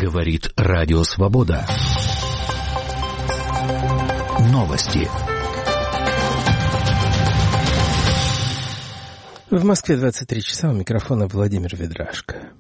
Говорит Радио Свобода. Новости. В Москве 23 часа, у микрофона Владимир Ведрашко.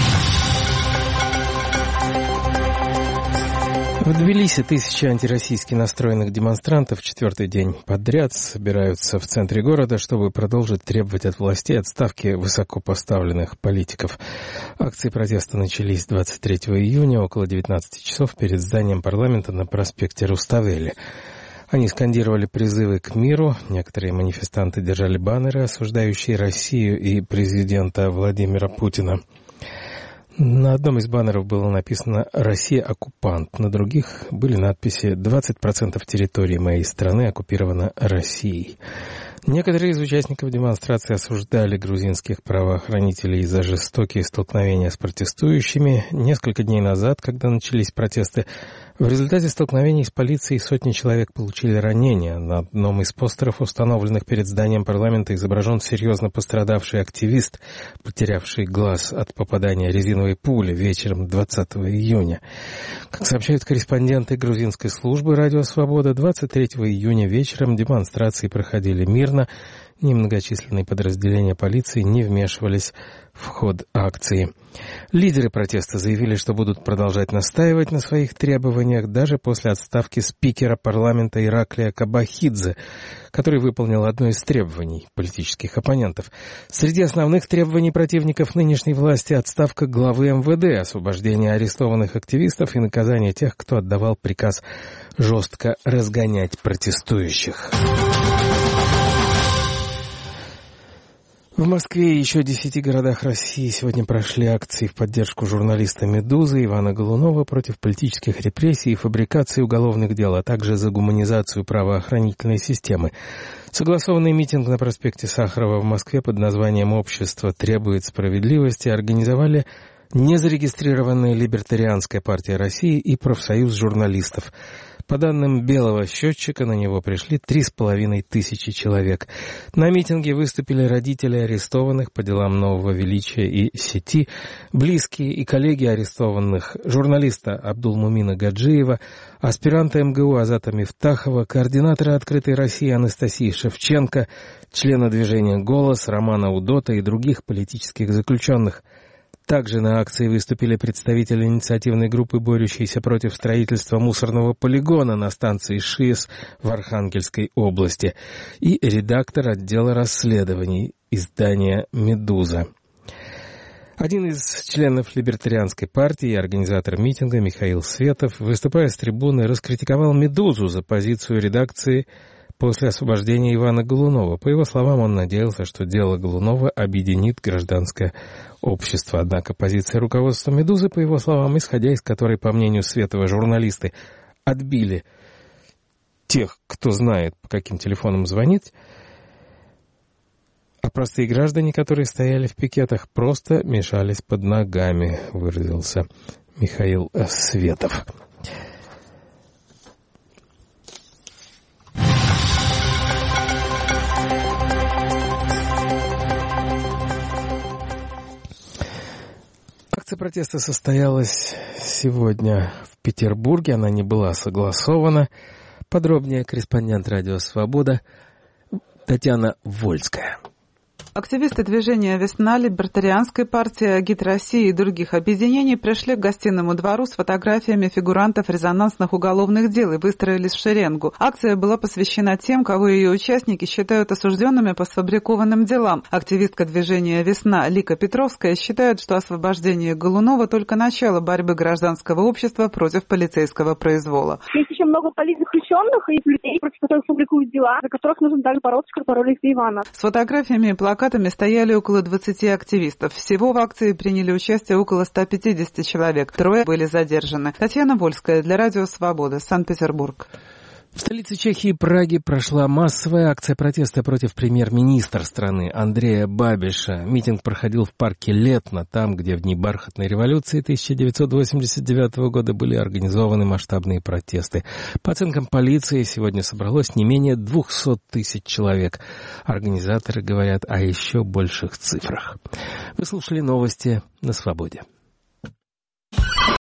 В Тбилиси тысячи антироссийски настроенных демонстрантов четвертый день подряд собираются в центре города, чтобы продолжить требовать от властей отставки высокопоставленных политиков. Акции протеста начались 23 июня около 19 часов перед зданием парламента на проспекте Руставели. Они скандировали призывы к миру, некоторые манифестанты держали баннеры, осуждающие Россию и президента Владимира Путина. На одном из баннеров было написано «Россия – оккупант», на других были надписи «20% территории моей страны оккупировано Россией». Некоторые из участников демонстрации осуждали грузинских правоохранителей за жестокие столкновения с протестующими. Несколько дней назад, когда начались протесты, в результате столкновений с полицией сотни человек получили ранения. На одном из постеров, установленных перед зданием парламента, изображен серьезно пострадавший активист, потерявший глаз от попадания резиновой пули вечером 20 июня. Как сообщают корреспонденты грузинской службы «Радио Свобода», 23 июня вечером демонстрации проходили мирно. Немногочисленные подразделения полиции не вмешивались в ход акции. Лидеры протеста заявили, что будут продолжать настаивать на своих требованиях даже после отставки спикера парламента Ираклия Кабахидзе, который выполнил одно из требований политических оппонентов. Среди основных требований противников нынешней власти отставка главы МВД, освобождение арестованных активистов и наказание тех, кто отдавал приказ жестко разгонять протестующих. В Москве и еще 10 городах России сегодня прошли акции в поддержку журналиста «Медузы» Ивана Голунова против политических репрессий и фабрикации уголовных дел, а также за гуманизацию правоохранительной системы. Согласованный митинг на проспекте Сахарова в Москве под названием «Общество требует справедливости» организовали незарегистрированная Либертарианская партия России и профсоюз журналистов. По данным белого счетчика, на него пришли 3500 человек. На митинге выступили родители арестованных по делам Нового Величия и сети, близкие и коллеги арестованных, журналиста Абдулмумина Гаджиева, аспиранта МГУ Азата Мифтахова, координатора «Открытой России» Анастасии Шевченко, члена движения «Голос» Романа Удота и других политических заключенных. Также на акции выступили представители инициативной группы, борющейся против строительства мусорного полигона на станции ШИЭС в Архангельской области, и редактор отдела расследований издания «Медуза». Один из членов Либертарианской партии и организатор митинга Михаил Светов, выступая с трибуны, раскритиковал «Медузу» за позицию редакции после освобождения Ивана Голунова. По его словам, он надеялся, что дело Голунова объединит гражданское общество. Однако позиция руководства «Медузы», по его словам, исходя из которой, по мнению Светова, журналисты отбили тех, кто знает, по каким телефонам звонить, а простые граждане, которые стояли в пикетах, просто мешались под ногами, выразился Михаил Светов. Акция протеста состоялась сегодня в Петербурге. Она не была согласована. Подробнее корреспондент «Радио Свобода» Татьяна Вольская. Активисты движения «Весна», Либертарианской партии, «Агит России» и других объединений пришли к Гостиному двору с фотографиями фигурантов резонансных уголовных дел и выстроились в шеренгу. Акция была посвящена тем, кого ее участники считают осужденными по сфабрикованным делам. Активистка движения «Весна» Лика Петровская считает, что освобождение Голунова только начало борьбы гражданского общества против полицейского произвола. Есть еще много политзаключенных и людей, против которых фабрикуют дела, за которых нужно также бороться, как боролись за Ивана. С фотографиями и плакатами стояли около 20 активистов. Всего в акции приняли участие около 150 человек. 3 были задержаны. Татьяна Вольская для Радио Свобода, Санкт-Петербург. В столице Чехии Праге прошла массовая акция протеста против премьер-министра страны Андрея Бабиша. Митинг проходил в парке Летно, там, где в дни бархатной революции 1989 года были организованы масштабные протесты. По оценкам полиции, сегодня собралось не менее 200 тысяч человек. Организаторы говорят о еще больших цифрах. Вы слушали новости на Свободе.